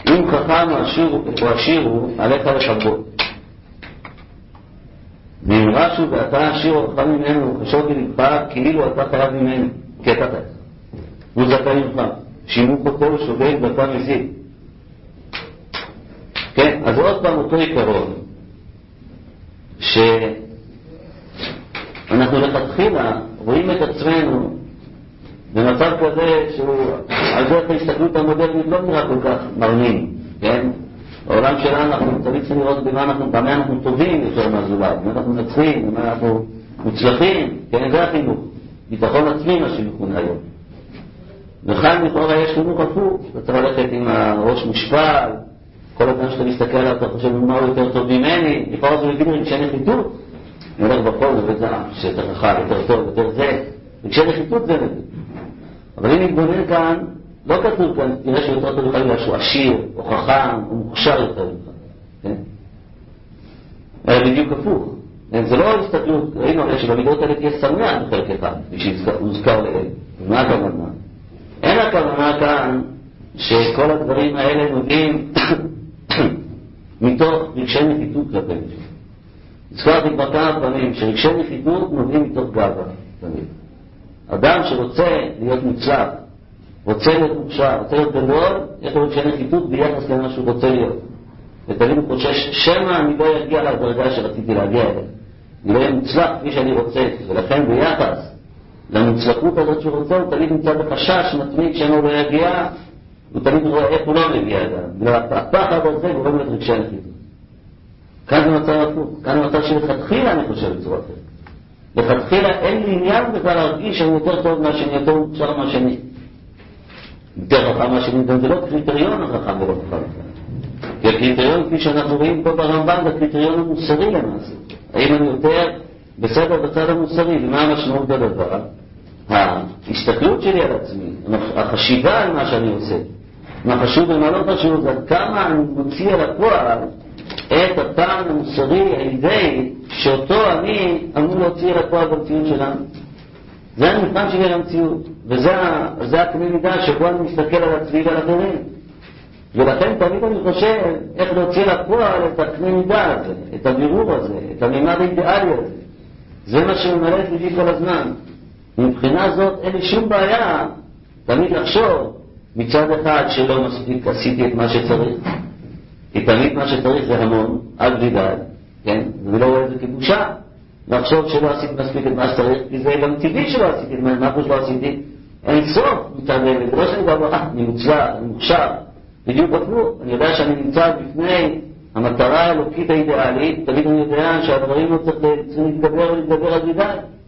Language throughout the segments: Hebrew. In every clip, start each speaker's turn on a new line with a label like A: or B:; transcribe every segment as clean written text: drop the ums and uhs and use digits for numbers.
A: אם חכם או עשיר הוא, עליך לכבוד. ואם רשו ואתה עשיר או חכם ממנו, חשוב בלבך כאילו אתה חייב ממנו, כי אתה חייב. הוא זכאי ממך. שימוך אותו שוגג ואתה מזיק. כן, אז עוד פעם אותו עיקרון, שאנחנו לכתחילה רואים את עצמנו במצב כזה שהוא, על דרך ההסתכלות המודרנית לא נראה כל כך מרנין, כן? בעולם שלנו אנחנו צריכים לראות במה אנחנו טובים יותר מהזולת, במה אנחנו נצחים, במה אנחנו מוצלחים, כן? זה החינוך, ביטחון עצמי מה שמכונה היום. וכאן לכאורה יש חינוך הפוך, אתה צריך ללכת עם הראש מושפל, כל הזמן שאתה מסתכל עליו אתה חושב מה הוא יותר טוב ממני, לכאורה זה מבין רגשי נחיתות, אני הולך בחול וזה שאתה חכם, יותר טוב, יותר זה, רגשי נחיתות זה נגיד. אבל אם נתבונן כאן, לא כתוב כאן, תראה שיותר טוב לך בגלל שהוא עשיר, או חכם, או מוכשר יותר ממך, כן? בדיוק הפוך. זה לא הסתכלות, ראינו הרי שבמידות האלה תהיה שמח בחלק אחד, שהוזכר לאל. ומה הכוונה? אין הכוונה כאן שכל הדברים האלה נובעים מתוך רגשי נחיתות כלפי מישהו. הזכרתי כבר כמה פעמים שרגשי נחיתות נובעים מתוך גאווה תמיד. אדם שרוצה להיות מוצלח, רוצה להיות מוכשר, רוצה להיות גדול, יש לו רגשי נחיתות ביחס למה שהוא רוצה להיות. ותמיד הוא חושש, שמא אני לא אגיע לדרגה שרציתי להגיע אליה. אני לא אהיה מוצלח כפי שאני רוצה, ולכן ביחס למוצלחות הזאת שהוא רוצה, הוא תמיד נמצא בחשש מתמיד שמא הוא לא יגיע, הוא תמיד רואה איך הוא לא מגיע אליו. הפחד הזה גורם לרגשי נחיתות. כאן זה מצב הפוך, כאן זה מצב שלכתחילה אני חושב בצורה אחרת. לכתחילה אין לי עניין בכלל להרגיש שאני יותר טוב מהשני, יותר מוכשר מהשני. יותר חכם מהשני, זה לא קריטריון החכם ולא חכם. כי הקריטריון, כפי שאנחנו רואים פה ברמב"ם, זה הקריטריון המוסרי למעשה. האם אני יותר בסדר בצד המוסרי, ומה המשמעות בדבר? ההסתכלות שלי על עצמי, החשיבה על מה שאני עושה, מה חשוב ומה לא חשוב, זה כמה אני מוציא על הפועל את הפעם המוסרי האידאי שאותו אני אמור להוציא על הפועל במציאות שלנו. זה המבחן שלי על המציאות, וזה הקנה מידה שבו אני מסתכל על עצמי ועל אחרים. ולכן תמיד אני חושב איך להוציא לפועל את הקנה מידה הזה, את הבירור הזה, את הממד האידיאלי הזה. זה מה שממלא את ליבי כל הזמן. מבחינה זאת אין לי שום בעיה תמיד לחשוב מצד אחד שלא מספיק עשיתי את מה שצריך. כי תמיד מה שצריך זה המון, עד בלי די, כן? ואני לא רואה את זה כבושה. לחשוב שלא עשיתי מספיק את מה שצריך, כי זה גם טבעי שלא עשיתי את מה שלא עשיתי. אין סוף מתערבת, זה לא שאני כבר אני מוצלח, אני מוכשר. בדיוק הפוך, אני יודע שאני נמצא בפני המטרה האלוקית האידיאלית, תמיד אני יודע שהדברים לא צריכים להתגבר על בלי די.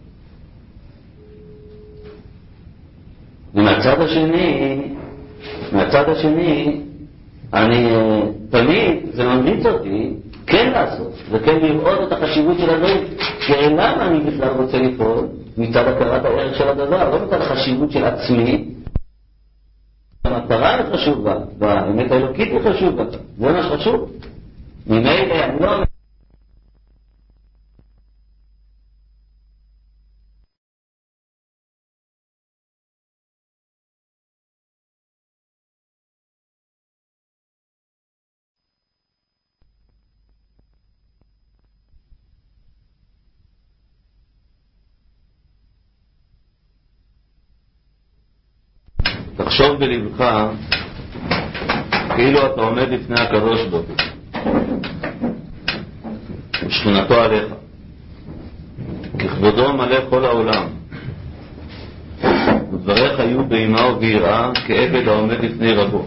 A: ומהצד השני, אני תמיד, זה ממליץ אותי כן לעשות, וכן לראות את החשיבות של הדברים, כי למה אני בכלל רוצה לפעול מצד הכרת הערך של הדבר, לא מצד החשיבות של עצמי, המטרה היא חשובה, והאמת האלוקית היא חשובה, זה מה שחשוב. ממילא אני לא אומר, תחשוב בלבך כאילו אתה עומד לפני הקדוש ברוך הוא ושכינתו עליך, ככבודו מלא כל העולם, ודבריך היו באימה וביראה כעבד העומד לפני רבו.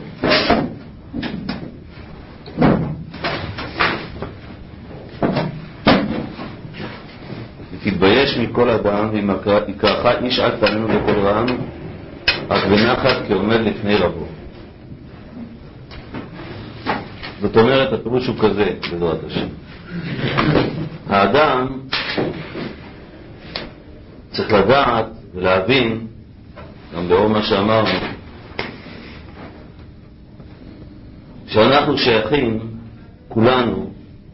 A: ותתבייש מכל אדם, ואם יקראך איש אל תעננו לכל רעם, אך בנחת כעומד לפני רבו. זאת אומרת, הפירוש הוא כזה, בעזרת השם. האדם צריך לדעת ולהבין, גם לאור מה שאמרנו, שאנחנו שייכים, כולנו,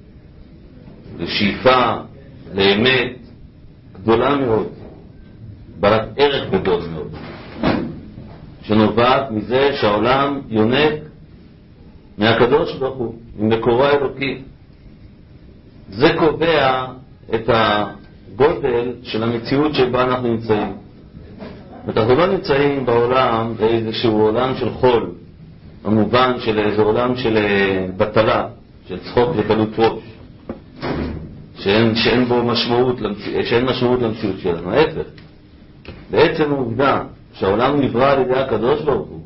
A: לשאיפה, לאמת גדולה מאוד, בעלת ערך גדול מאוד, שנובעת מזה שהעולם יונק מהקדוש ברוך הוא, ממקורו האלוקי. זה קובע את הגודל של המציאות שבה אנחנו נמצאים. אנחנו לא נמצאים בעולם באיזשהו עולם של חול, במובן של איזה עולם של בטלה, של צחוק וקלות ראש, שאין בו משמעות, שאין משמעות למציאות שלנו. ההפך, בעצם העובדה שהעולם נברא על ידי הקדוש ברוך הוא,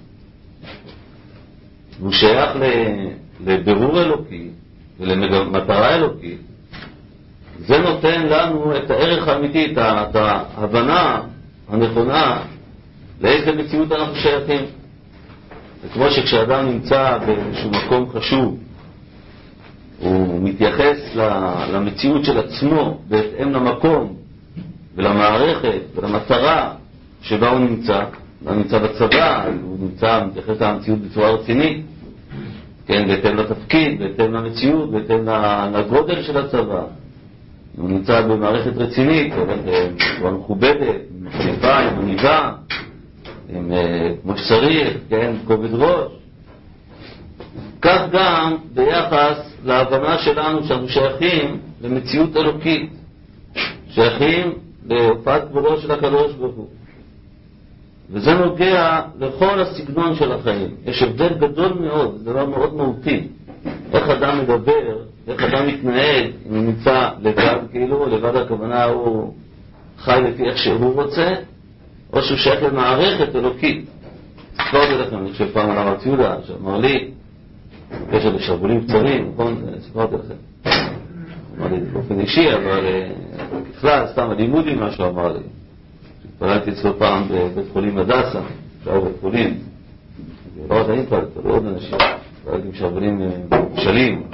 A: הוא שייך לבירור אלוקי ולמטרה אלוקית, זה נותן לנו את הערך האמיתי, את ההבנה הנכונה לאיזה מציאות אנחנו שייכים. וכמו שכשאדם נמצא באיזשהו מקום חשוב, הוא מתייחס למציאות של עצמו בהתאם למקום ולמערכת ולמטרה שבה הוא נמצא. הוא נמצא בצבא, הוא מתייחס למציאות בצורה רצינית, כן, בהתאם לתפקיד, בהתאם למציאות, בהתאם לגודל של הצבא. הוא נמצא במערכת רצינית, בצורה מכובדת, עם חליפה, עם עניבה, כמו שצריך, כן, כובד ראש. כך גם ביחס להבנה שלנו שאנחנו שייכים למציאות אלוקית, שייכים להופעת כבודו של הקדוש ברוך הוא. וזה נוגע לכל הסגנון של החיים. יש הבדל גדול מאוד, זה דבר מאוד מהותי. איך אדם מדבר, איך אדם מתנהג, אם הוא נמצא לבד, כאילו, לבד הכוונה הוא חי לפי איך שהוא רוצה, או שהוא שייך למערכת אלוקית. ספרתי לכם, אני חושב פעם על הרב יהודה, שאמר לי, יש עוד שרוולים קצרים, נכון? ספרתי לכם. אמר לי באופן אישי, אבל בכלל, סתם הלימודים מה שהוא אמר לי. התפללתי אצלו פעם בבית חולים הדסה, שהיה בית חולים. לא רק אני התפללתי, לא עוד אנשים. התפללתי עם שרוולים משלים.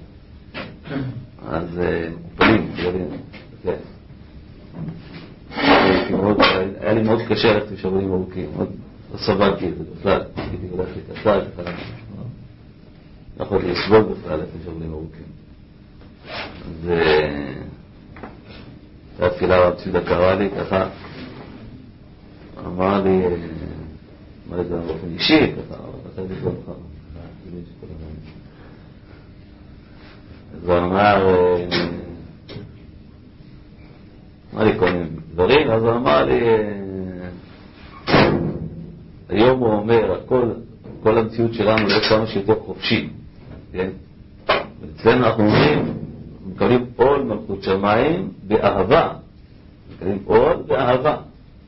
A: אז מופלים, כן. היה לי מאוד קשה ללכת עם שרוולים ארוכים, מאוד לא סבלתי את זה בכלל. הייתי הולך לקצר, לא יכולתי לסבול בכלל ללכת עם שרוולים ארוכים. אז הייתה תפילה הרב ציודה קרא לי ככה, אמר לי זה באופן אישי, ככה, רציתי לקרוא לך. אז הוא אמר לי כל מיני דברים, אז הוא אמר לי, היום הוא אומר, כל המציאות שלנו לא כמה שיותר חופשי, כן? אצלנו אנחנו אומרים, מקבלים עול מלכות שמיים באהבה, מקבלים עול באהבה.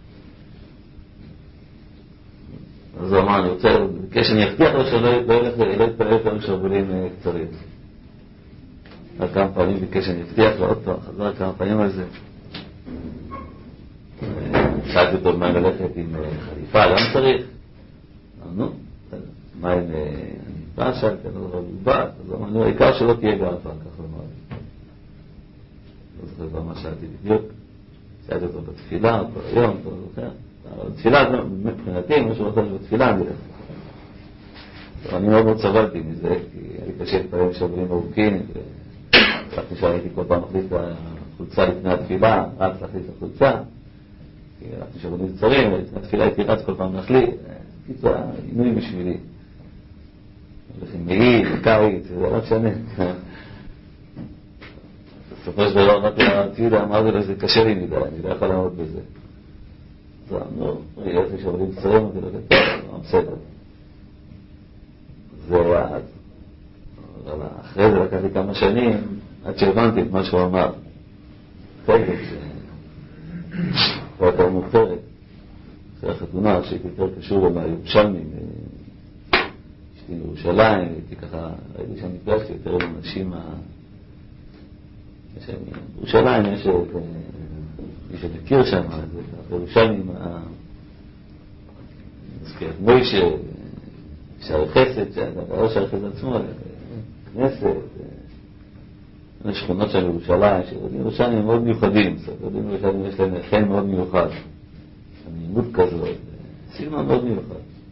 A: אז הוא אמר, אני רוצה, בקש אני אבטיח לו שלא יתפלל יותר שרוולים קצרים. רק כמה פעמים בקש אני אבטיח לו, עוד פעם, חזר כמה פעמים על זה. שאלתי אותו מה ללכת עם חליפה, גם צריך? נו, מה עם עניבה? שאלתי, אני לא זוכר בלבד, אז הוא אמר, העיקר שלא תהיה גאווה, כך הוא אמר לי. לא זוכר מה שאלתי בדיוק. שאלתי אותו בתפילה, אותו היום, אותו זוכר. בתפילה, מבחינתי, מה שהוא רוצה בתפילה, אני אלך. אני מאוד מאוד סבלתי מזה, כי היה לי קשה להתפלל שרוולים ארוכים, ורק שהייתי כל פעם מחליט את החולצה לפני התפילה, רק להחליט את החולצה, כי הלכתי שרוולים קצרים, ולפני התפילה הייתי רץ כל פעם להחליט, קיצור, עינוי בשבילי. הולך עם מעיל, קיץ, זה לא משנה. בסופו של דבר, רק לציודה, אמרתי לו, זה קשה לי מדי, אני לא יכול לעמוד בזה. אז אמרו, יש לי שרוולים קצרים, אמרתי לו, טוב, בסדר. זהו אז. אבל אחרי זה לקח לי כמה שנים, עד שהבנתי את מה שהוא אמר. חלק שכבר יותר מוכתרת, אחרי החתונה, שהייתי יותר קשור עם הירושלמים, אשתי מירושלים, הייתי ככה, ראיתי שם נפגשתי יותר עם אנשים בירושלים, יש מי שמכיר שם, בירושלמים, מזכירת מוישה, שער חסד, לא שער חסד עצמו, כנסת, שכונות של ירושלים, שירושלים הם מאוד מיוחדים, ירושלים יש להם חן מאוד מיוחד, עמימות כזאת, סגנון מאוד מיוחד.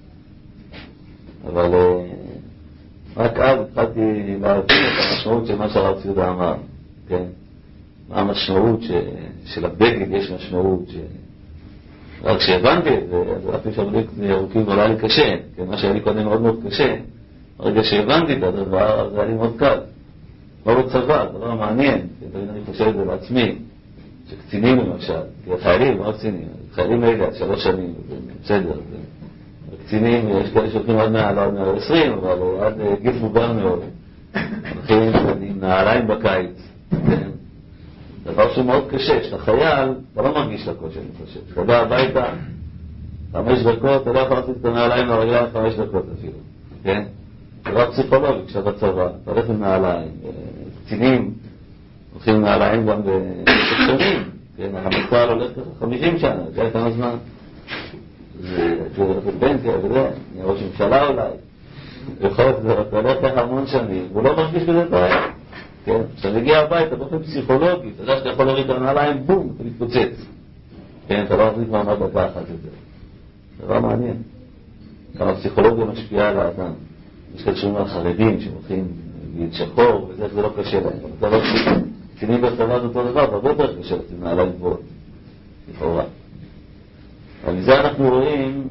A: אבל רק אז התחלתי להבין את המשמעות של מה שהרב ציודה אמר, כן? מה המשמעות של הבגד, יש משמעות רק כשהבנתי את זה, אז אף שרוולים ארוכים עולה לי קשה, כן? מה שהיה לי קודם מאוד מאוד קשה, ברגע שהבנתי את הדבר, זה היה לי מאוד קל. לא בצבא, זה לא מעניין, כי תמיד אני חושב את זה לעצמי, שקצינים למשל, כי החיילים, לא קצינים, חיילים האלה, 3 שנים, זה בסדר. קצינים, יש כאלה שהולכים עד 120, אבל עד גיל מבוגר מאוד. הולכים עם נעליים בקיץ, כן? דבר שהוא מאוד קשה, שאתה חייל, אתה לא מרגיש לקושי, אני חושב. כשאתה בא הביתה, 5 דקות, אתה לא יכול לעשות את הנעליים לרגליים 5 דקות אפילו, כן? זה רק פסיכולוגי כשאתה בצבא, אתה הולך עם נעליים, קצינים הולכים עם נעליים גם בשנים, כן? המספר הולך ככה 50 שנה, זה היה כמה זמן. זה הולך לפנסיה וזה, ראש ממשלה אולי, יכול להיות, אתה הולך ככה המון שנים, והוא לא מרגיש בזה בעיה. כן? כשאתה מגיע הביתה באופן פסיכולוגי, אתה יודע שאתה יכול להוריד את הנעליים, בום, אתה מתפוצץ. כן, אתה לא מחזיק מעמד דקה אחת את זה. דבר מעניין. כמה הפסיכולוגיה משפיעה על האדם. יש כאלה שאומרים על חרדים שהולכים להתשחור, וזה לא קשה להם. אתה לא קצינים בצבא זה אותו דבר, הרבה יותר קשה לשים נעליים גבוהות. לכאורה. אבל מזה אנחנו רואים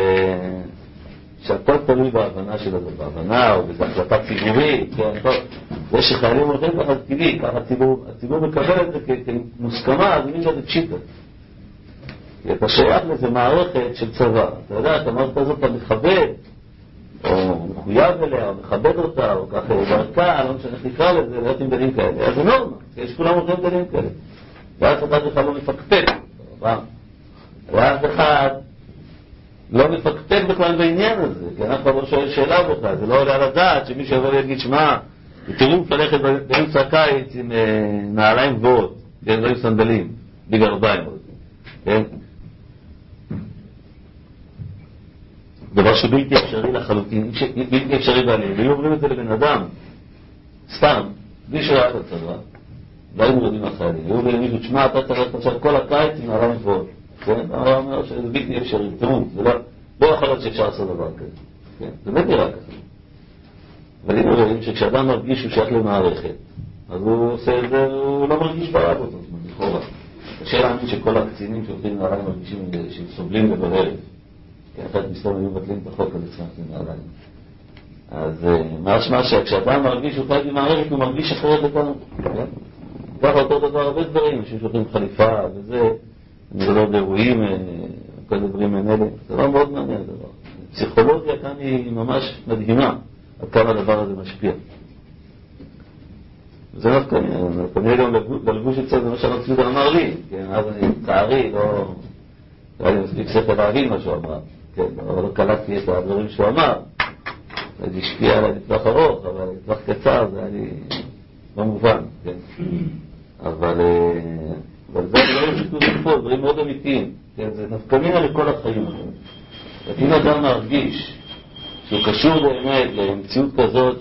A: שהכל תלוי בהבנה של הדבר, בהבנה או באיזו החלטה ציבורית, כן, טוב. זה שחיילים הולכים ככה טבעי, ככה הציבור מקבל את זה כמוסכמה, אז מי שזה פשיטה. כי אתה שייך לזה מערכת של צבא. אתה יודע, את המערכת הזאת אתה מכבד, או מחויב אליה, או מכבד אותה, או ככה דרכה, לא משנה איך נקרא לזה, להיות עם דלים כאלה. אז זה נורמה, יש כולם הולכים דלים כאלה. ואז אחד בכלל לא מפקפק. ואז אחד לא מפקפק בכלל בעניין הזה, כי אנחנו לא שואל שאלה בכלל, זה לא עולה על הדעת שמישהו יבוא ויגיד, שמע, טירוף ללכת באמצע הקיץ עם נעליים גבוהות, כן, לא עם סנדלים, בגרביים, כן? דבר שבלתי אפשרי לחלוטין, בלתי אפשרי בעלים, והיו אומרים את זה לבן אדם, סתם, בלי שראה את הצבא, לא היינו יודעים החיילים, היו אומרים למישהו, תשמע, אתה צריך עכשיו כל הקיץ עם נעליים גבוהות, כן? הוא אומר שזה בלתי אפשרי, טירוף, זה לא יכול להיות שאפשר לעשות דבר כזה, כן? זה באמת נראה כזה. אבל אם רואים שכשאדם מרגיש שהוא שייך למערכת, אז הוא עושה את זה, הוא לא מרגיש בעיה באותו זמן, לכאורה. קשה להאמין שכל הקצינים שהולכים נעליים מרגישים שהם סובלים בבערב. כי אחת מסתום היו מבטלים את החוק על עצמם נעליים. אז משמע שכשאדם מרגיש שהוא חייב למערכת, הוא מרגיש אחרת לכאן. ככה אותו דבר הרבה דברים, שהולכים חליפה וזה, נגלות אירועים, כל דברים האלה. זה לא מאוד מעניין הדבר. פסיכולוגיה כאן היא ממש מדהימה. עד כמה הדבר הזה משפיע. זה נפקני גם בלבוש אצל זה מה שהרב צבי אמר לי, כן, אז אני צערי, לא היה לי מספיק שכל להבין מה שהוא אמר, כן, אבל לא קלטתי את הדברים שהוא אמר, זה השפיע עליי לטווח ארוך, אבל לטווח קצר זה היה לי לא מובן, כן, אבל זה דברים שכתוב פה, דברים מאוד אמיתיים, כן, זה נפקני לכל החיים. אם אדם מרגיש שהוא קשור באמת למציאות כזאת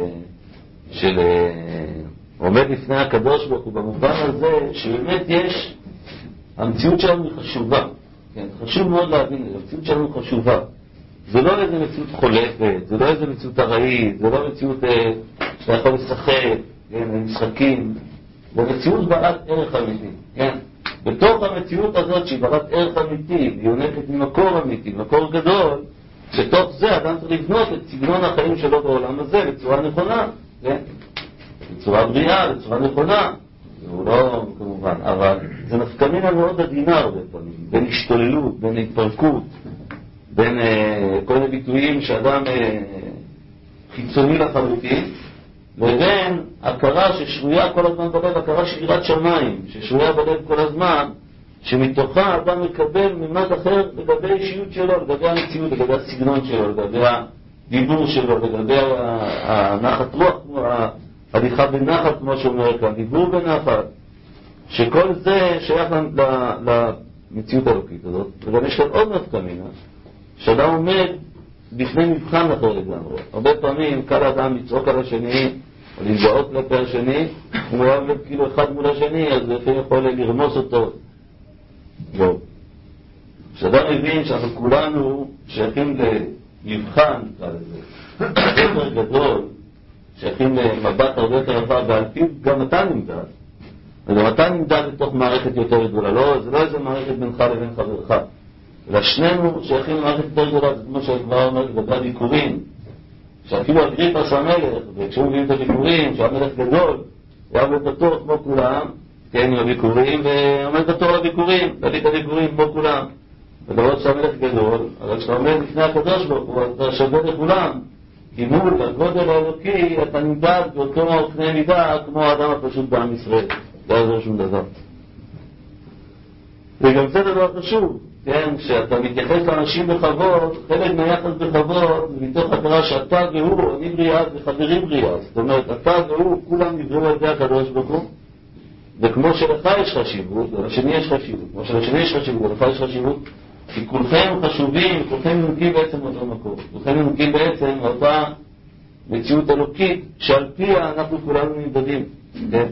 A: של עומד לפני הקדוש ברוך הוא, במובן הזה שבאמת יש, המציאות שלנו היא חשובה, כן? חשוב מאוד להבין, המציאות שלנו חשובה. זה לא איזה מציאות חולפת, זה לא איזה מציאות ארעית, זה לא מציאות שאתה יכול לשחק, כן? משחקים, זה מציאות בעלת ערך אמיתי, כן? בתוך המציאות הזאת שהיא בעלת ערך אמיתי, היא יונקת ממקור אמיתי, מקור גדול, בתוך זה אדם צריך לבנות את סגנון החיים שלו בעולם הזה בצורה נכונה, כן? בצורה בריאה, בצורה נכונה. הוא לא, כמובן, אבל זה נפקמינה מאוד עדינה הרבה פעמים, בין השתוללות, בין התפרקות, בין כל מיני ביטויים שאדם חיצוני לחלוטין, לבין הכרה ששרויה כל הזמן בלב, הכרה של יראת שמיים, ששרויה בלב כל הזמן, שמתוכה אדם מקבל ממד אחר לגבי האישיות שלו, לגבי המציאות, לגבי הסגנון שלו, לגבי הדיבור שלו, לגבי הנחת רוח, ההליכה בנחת, כמו שאומר כאן, דיבור בנחת, שכל זה שייך למציאות האלוקית הזאת. וגם יש כאן עוד נפקמינה, שאדם עומד בפני מבחן אחר לגמרי. הרבה פעמים קל האדם לצעוק על השני, או להתגאות כלפי השני, הוא עומד כאילו אחד מול השני, אז לפעמים יכול לרמוס אותו. לא. כשאדם מבין שאנחנו כולנו שייכים למבחן, יותר גדול, שייכים למבט הרבה יותר רחב, ועל פיו גם אתה נמדד. וגם אתה נמדד לתוך מערכת יותר גדולה. לא, זה לא איזה מערכת בינך לבין חברך. אלא שנינו שייכים למערכת יותר גדולה, זה כמו שכבר אומר לגבי הביקורים. שאפילו אגריפס המלך, וכשהוא מביאים את הביקורים, שהמלך גדול, הוא עומד בתור כמו כולם, כן, עם הביקורים, ועומד בתור לביקורים, להביא את הביקורים כמו כולם. ולראות שהמלך גדול, אבל כשאתה עומד לפני הקדוש ברוך הוא, אתה שווה לכולם. כי מול הגודל האלוקי, אתה נמדד באותו קנה מידה, כמו האדם הפשוט בעם ישראל. לא יעזור שום דבר. וגם זה דבר חשוב, כן, שאתה מתייחס לאנשים בכבוד, חלק מהיחס בכבוד, מתוך הכרה שאתה והוא, אני בריאה וחברים בריאה. זאת אומרת, אתה והוא, כולם נבראו על ידי הקדוש ברוך הוא, וכמו שלך יש חשיבות, ולשני יש חשיבות, כמו שלשני יש חשיבות, ולך יש חשיבות, כי כולכם חשובים, כולכם מנוקים בעצם מאותו מקום, כולכם מנוקים בעצם מאותה מציאות אלוקית, שעל פיה אנחנו כולנו נמדדים, כן?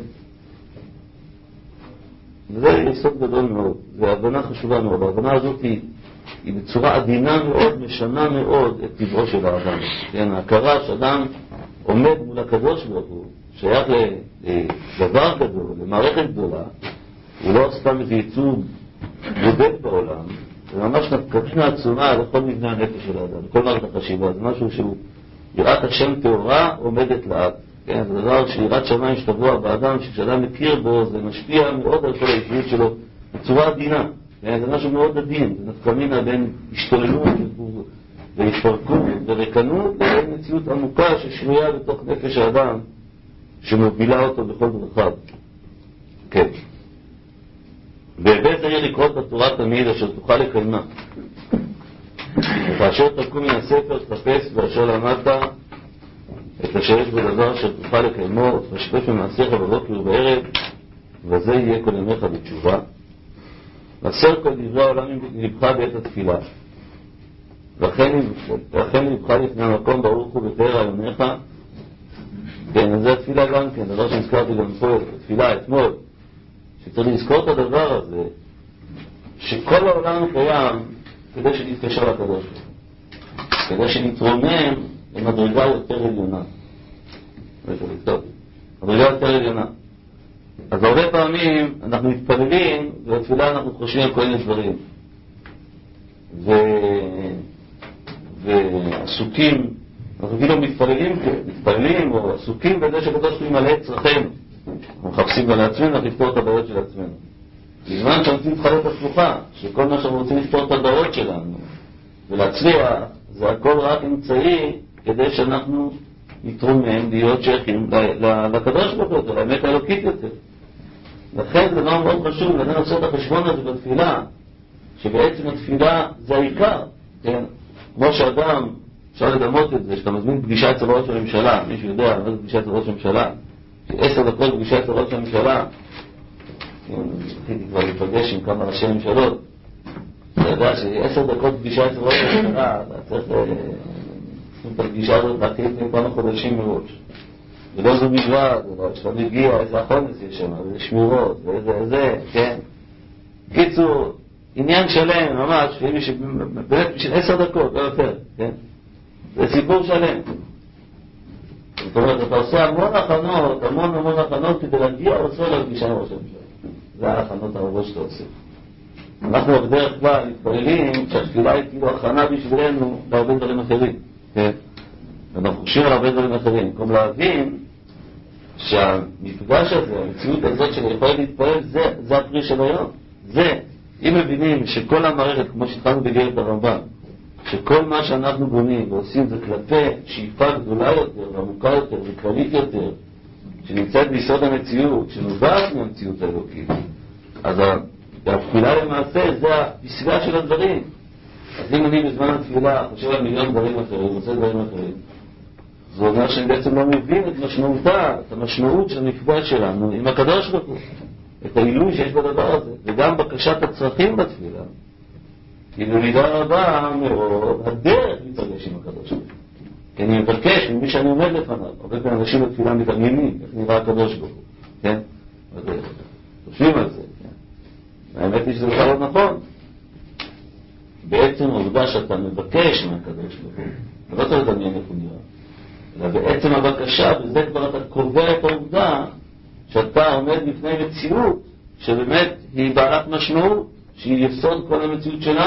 A: וזה יסוד גדול מאוד, והבנה חשובה מאוד. ההבנה הזאת היא בצורה עדינה מאוד, משנה מאוד את טבעו של האדם. כן, ההכרה שאדם עומד מול הקדוש ברוך הוא, שייך לדבר גדול, למערכת גדולה, הוא לא סתם איזה ייצוג בודד בעולם, זה ממש נפקדנה עצומה לכל מבנה הנפש של האדם, לכל מערכת החשיבה. זה משהו שהוא יראת השם תאורה עומדת לעד. כן, זה דבר שיראת שמיים שתבוע באדם, שכשאדם מכיר בו, זה משפיע מאוד על כל האישיות שלו בצורה עדינה. כן, זה משהו מאוד עדין, זה נפקמינה בין השתוללות והתפרקות ורקנות לבין מציאות עמוקה ששרויה בתוך נפש האדם, שמובילה אותו בכל דרכיו. כן. והבא זה יהיה לקרות בתורה תמיד אשר תוכל לקיימה. וכאשר תקום מן הספר תחפש ואשר למדת את אשר יש בדבר אשר תוכל לקיימו, ותשתף ממעשיך בבוקר ובערב, וזה יהיה כל ימיך בתשובה. נסר כל דברי העולם לבך בעת התפילה. לכן לבך לפני המקום ברוך הוא בתאר עיוניך. כן, אז זה התפילה גם כן, דבר שהזכרתי גם פה, התפילה אתמול, שצריך לזכור את הדבר הזה, שכל העולם קיים כדי שנתקשר לקדוש, כדי שנתרומם למדרגה יותר עליונה. מדרגה יותר עליונה. אז הרבה פעמים אנחנו מתפללים, ובתפילה אנחנו חושבים על כל מיני דברים. ועסוקים, אנחנו כאילו מתפללים או עסוקים בזה שקדוש ברוך הוא ימלא את צרכינו. אנחנו מחפשים גם לעצמנו לפתור את הבעיות של עצמנו. בזמן שאנחנו רוצים לבחר את הסלוחה, שכל מה שאנחנו רוצים לפתור את הבעיות שלנו ולהצליח, זה הכל רק אמצעי כדי שאנחנו נתרומם להיות שייכים לקדוש ברוך הוא, לאמת האלוקית יותר. לכן זה דבר מאוד חשוב, לכן לעשות את החשבון הזה בתפילה, שבעצם התפילה זה העיקר, כן? כמו שאדם, אפשר לדמות את זה, שאתה מזמין פגישה אצל ראש הממשלה, מישהו יודע, מה זה פגישה אצל ראש הממשלה? 10 דקות פגישה אצל ראש הממשלה, זכיתי כבר להיפגש עם כמה ראשי ממשלות, אתה יודע ש10 דקות פגישה אצל ראש הממשלה, אתה צריך את הפגישה הזאת להתחיל כמה חודשים מראש. ולא זו בלבד, כשאתה מגיע, איזה החונס יש שם, איזה שמירות, ואיזה, כן? קיצור, עניין שלם, ממש, באמת בשביל 10 דקות, לא יותר, כן? זה סיפור שלם. זאת אומרת, אתה עושה המון הכנות כדי להגיע או לפגישה עם ראש הממשלה. זה ההכנות הרבות שאתה עושה. אנחנו בדרך כלל מתפללים שהתפילה היא כאילו הכנה בשבילנו להרבה דברים אחרים, כן? ואנחנו חושבים על הרבה דברים אחרים. במקום להבין שהמפגש הזה, המציאות הזאת של יכולת להתפלל, זה הפרי של היום. זה, אם מבינים שכל המערכת, כמו שהתחלנו בגרת הרמב"ם, שכל מה שאנחנו בונים ועושים זה כלפי שאיפה גדולה יותר ועמוקה יותר וכללית יותר, שנמצאת ביסוד המציאות, שנובעת מהמציאות האלוקית, אז התפילה למעשה זה הפסגה של הדברים. אז אם אני בזמן התפילה חושב על מיליון דברים אחרים, רוצה דברים אחרים, זה אומר שאני בעצם לא מבין את משמעותה, את המשמעות של המפגש שלנו עם הקדוש ברוך הוא, את העילוי שיש בדבר הזה, וגם בקשת הצרכים בתפילה. כי במידה רבה מאוד הדרך להתרגש עם הקדוש ברוך הוא. כי אני מבקש ממי שאני עומד לפניו, הרבה פעמים אנשים בתפילה מתעניינים, איך נראה הקדוש ברוך הוא, כן? חושבים על זה, כן? האמת היא שזה בכלל לא נכון. בעצם העובדה שאתה מבקש מהקדוש ברוך הוא, אתה לא צריך לדמיין איך הוא נראה. אלא בעצם הבקשה, וזה כבר אתה קובע את העובדה שאתה עומד בפני מציאות שבאמת היא בעלת משמעות, שהיא יסוד כל המציאות שלנו.